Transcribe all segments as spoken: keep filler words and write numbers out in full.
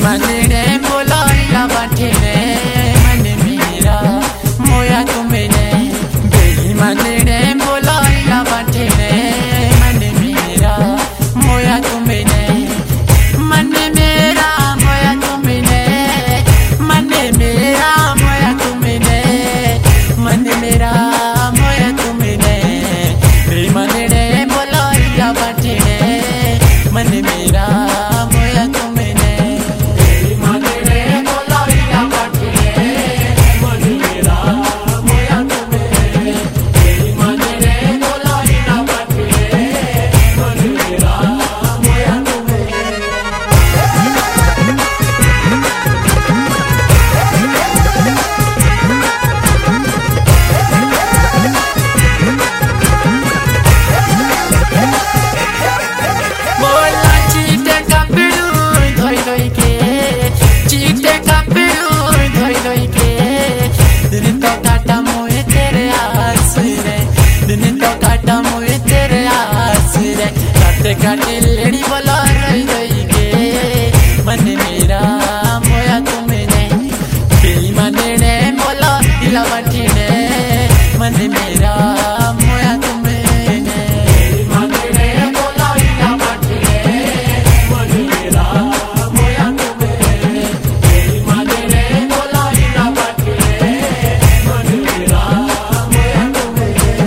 बेईमाने बोलाइला बाटे रे मन मेरा मोया तुमने बेईमाने बोलाइला बाटे रे मन मेरा मोया तुमने मन मेरा मोया तुमने मन मेरा मोया तुमने मन मेरा मोया तुमने बेईमाने बोलाइला बाटे रे मन मेरा मोया तुमने काटे लेडी बोला रही रही के मन मेरा मोया तुमने बेईमाने बोला इला बाटे रे मन मेरा मोया तुमने बेईमाने बोला इला बाटे रे मन मेरा मोया तुमने बेईमाने बोला इला बाटे रे मन मेरा मोया तुमने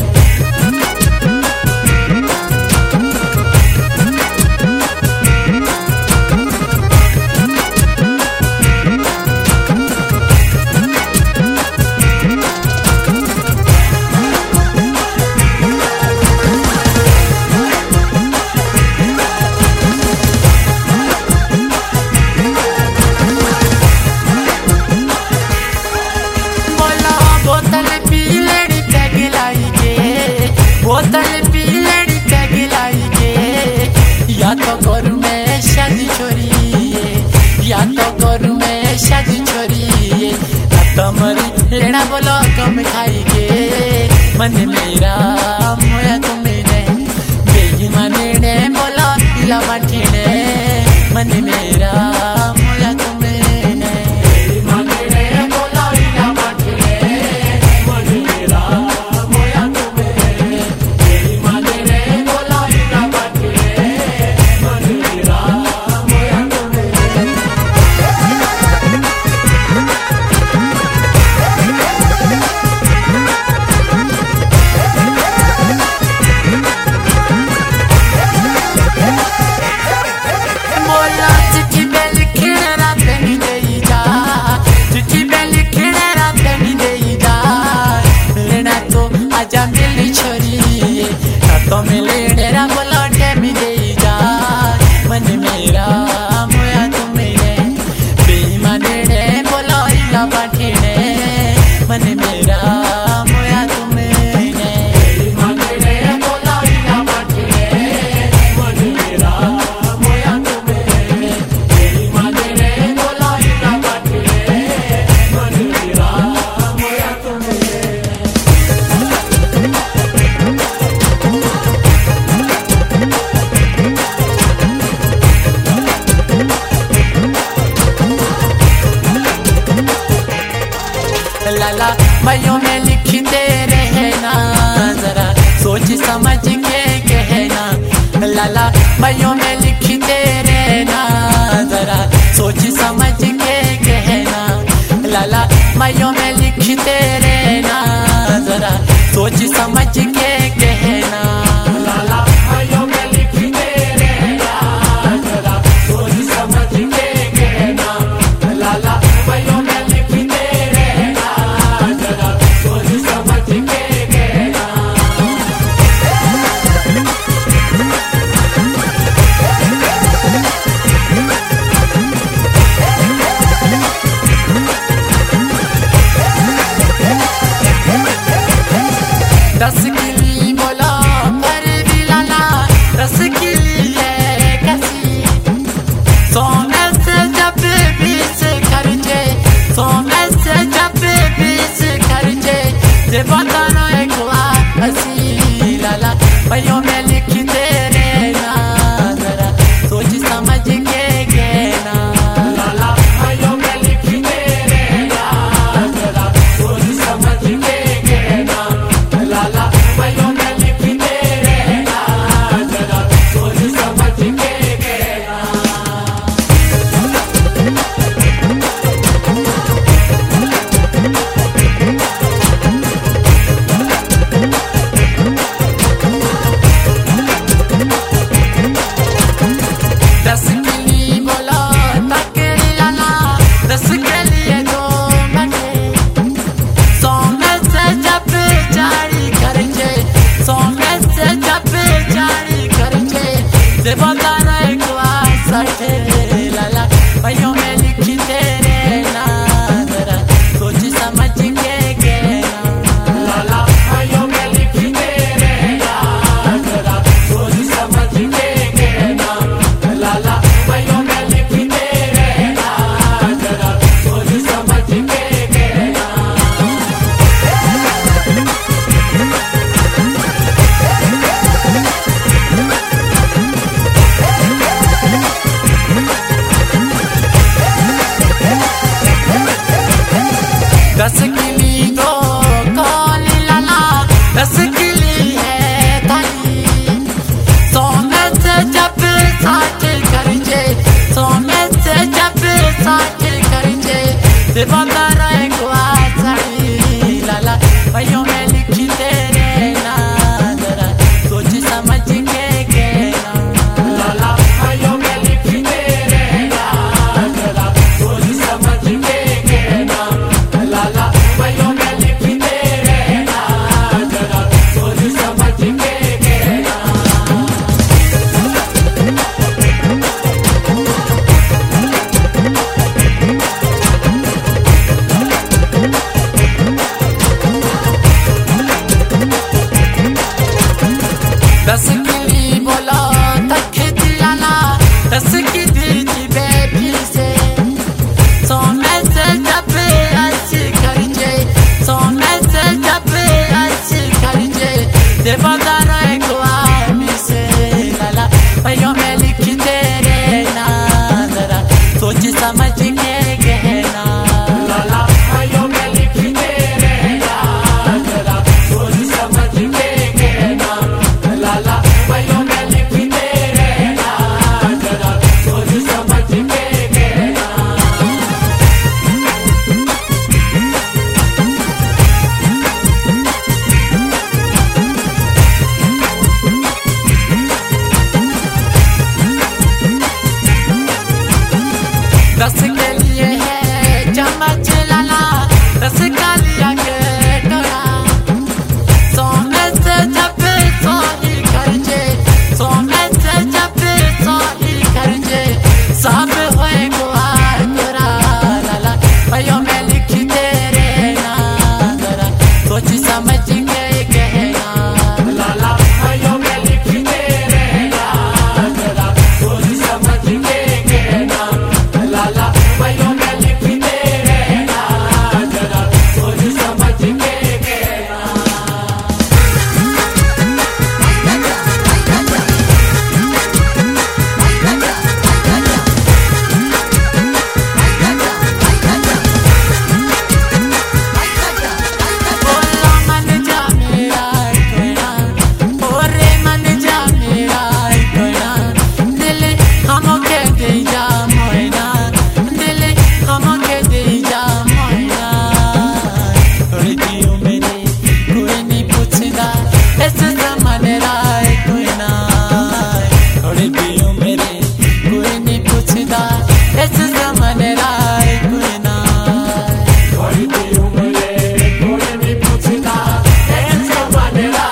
बोतल पी लड़ी पैग लाई के या तो करूँ मैं शादी छोरी या तो करूँ मैं शादी छोरी या तो मरी लेना बोलो कम खाई के मन मेरा मोया तुमने बेईमाने बोला इला बाटे रे मन मेरा मोया तुमने बेईमाने बोला इला बाटे रे मन मेरा मोया तुमने तो मिले डेरा बोला टेमी दे जा मन मेरा मोया तुमने बेईमाने बोला इला बाटे रे मन मेरा मोया तुमने बेईमाने बोला इला बाटे रे मन मेरा मोया तुमने बेईमाने बोला इला बाटे रे मन मेरा मोया तुमने लाला भाइयों में लिखते रहना जरा सोच समझ के कहना लाला भाइयों में लिखते रहना जरा सोच समझ के कहना लाला भाइयों में लिखते रहना जरा सोच समझ के कहना लाला भाइयों में लिखते रहना जरा सोच समझ के कहना लाला भाइयों में ते बता रहे को आसानी लाला भाइयों में लिखी तेरे ना जरा सोच समझ के कहना लाला भाइयों में लिखी तेरे ना जरा सोच समझ के कहना लाला भाइयों में लिखी तेरे ना जरा सोच समझ के कहना दस की बोला तक दिलाना दस की दी थी बेबी से सौ में से जब अच्छी खर्चे सौ में से जब अच्छी खर्चे ते बता रहे को आर्मी से लाला भाइयों में लिख तेरे ना जरा सोच समझ के कहना लाला भाइयों में लिखी तेरे ना जरा सोच समझ के कहना लाला भाइयों में लिखी तेरे ना जरा सोच समझ के कहना दस के लिए है चम्मच लाला दस का लिया के टोरा सौ में से जब सौ ही खर्चे सौ में से जब सौ ही खर्चे सब होए गुहार तोरा लाला भाइयों में लिखी तेरे ना जरा सोच समझ के कहना लाला भाइयों में लिखी तेरे ना जरा सोच समझ के कहना लाला भाइयों में लिखी तेरे ना जरा सोच समझ के कहना बोला मन जा मेरा कहना ओरे मन जा मेरा कहना दिल हमके दे जा मोहना दिल हमके दे जा मोहना थोड़ी दियो मेरे कोई नहीं पूछदा ऐसे जमाने राय कोई ना थोड़ी दियो मेरे कोई नहीं पूछदा ऐसे जमाने राय कोई ना थोड़ी दी उम्र कोई नहीं पूछता ऐसा बनेगा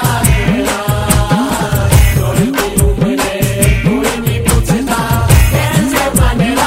थोड़ी दी उम्र कोई नहीं पूछता ऐसा बनेगा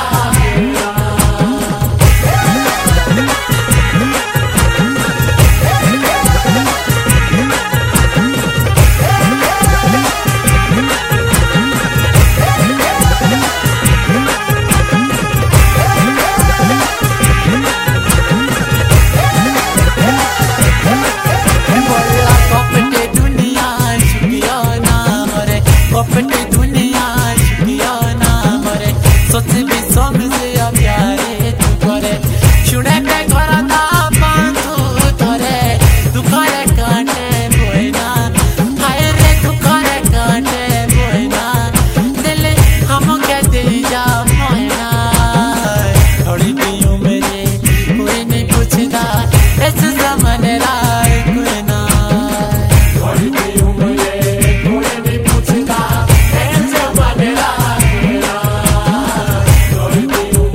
बोला कपटे दुनिया शुकिया ना मरे कपटे दुनिया शुकिया ना मरे सोच भी समझ या प्यारे तू करे शुने पे घरा दा बांधू तोरे दुखारे काटे बोइना हाय रे दुखारे काटे बोइना दिल हमके दे जा मोहना थोड़ी दियो मेरे कोई नहीं पूछदा ऐसे जमाने राय कोई ना थोड़ी दी उम्र कोई नहीं पूछता ऐसा बनेगा थोड़ी दी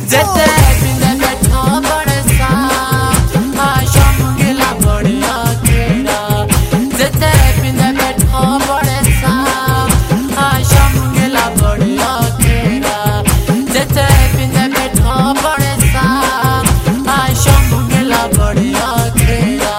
जते बिंदे बैठा बरसा आशा मुंगला बढ़िया तेरा जते बिंदे बैठा बरसा आशा मुंगला बढ़िया तेरा जते बिंदे बैठा बरसा आशा मुंगला बढ़िया तेरा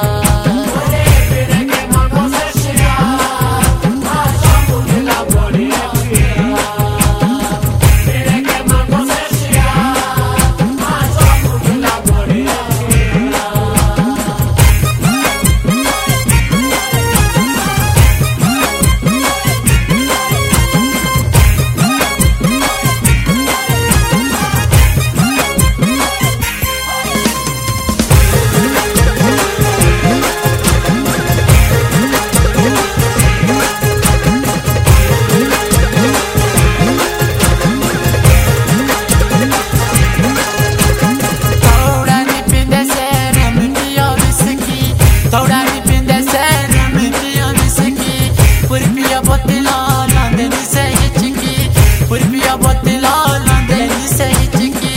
थोड़ा नी पिंदे से रम पिया मिसकी पुरपिया बोतला लांदे नी से हिचकी पुरपिया बोतला लांदे नी से हिचकी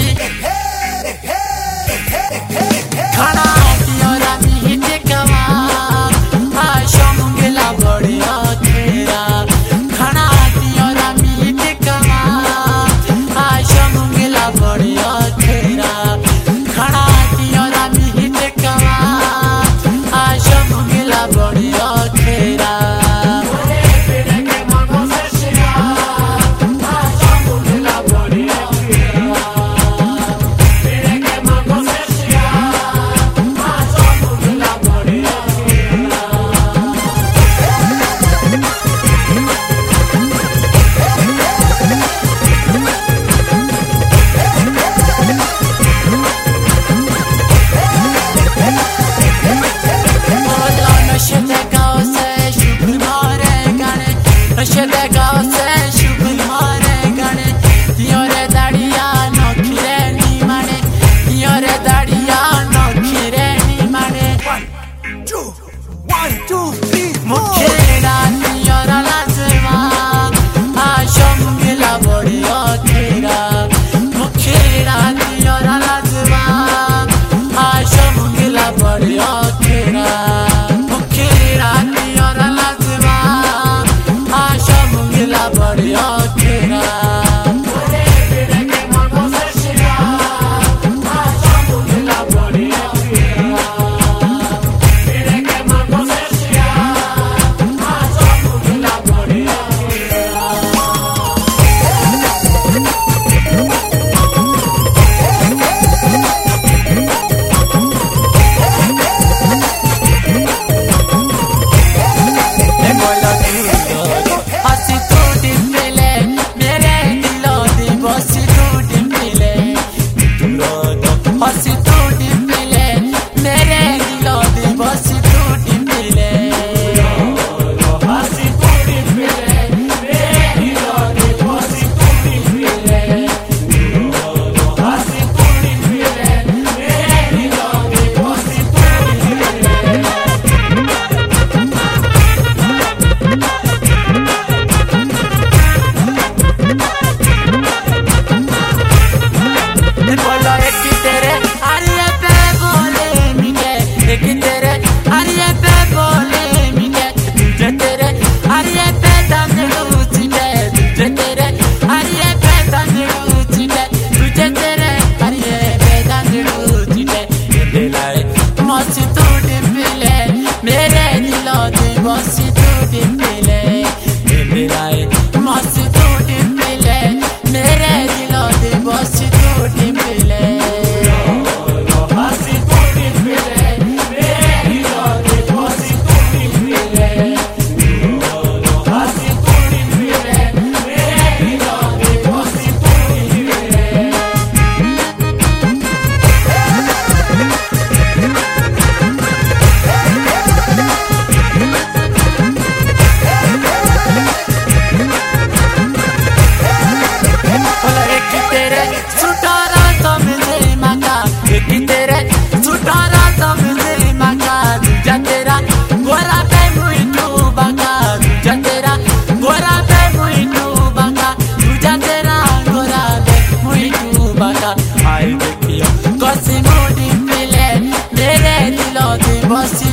खाना दियोरा मी हिट कवा आशा मुंगला बढ़िया तेरा खाना दियोरा मी हिट कवा आशा मुंगला बढ़िया तेरा खाना दियोरा मी हिट कवा आशा मुंगला बढ़िया तेरा नशे गाँव से शुभ मारे गणे योरे दाड़िया नौखिरे नी माने योरे दाड़िया नौखिरे नी माने मुखेड़ा योरा लाजवा आशा मुंगला बढ़िया तेरा मुखेड़ा योरा लाजवा आशा मुंगला बढ़िया तेरा मुखेड़ा योरा लाजवा आशा मुंगला बढ़िया तेरा हसी तू डिम्पले मेरे दिलो दे बसी तू डिम्पले हसी तू डिम्पले मेरे दिलो दे बसी तू डिम्पले हसी तू डिम्पले मेरे दिलो दे बसी तू डिम्पले बोलो एक तेरे आरिया पे बोले मिटे एक तेरे आरिया पे बोले मिटे तुझे तेरे आरिया पे दांगड़ू चिटे तुझे तेरे आरिया पे दांगड़ू चिटे तुझे तेरे आरिया पे दांगड़ू चिटे दिलाए मौसी तू डिम्पले मेरे दिलो दे बसी तू डिम्पले दिलाए मौसी तू डिम्पले मेरे दिलो दे बसी तू डिम्पले आए देखियो कसी मोड़ी मिले मेरे दिलों की बसी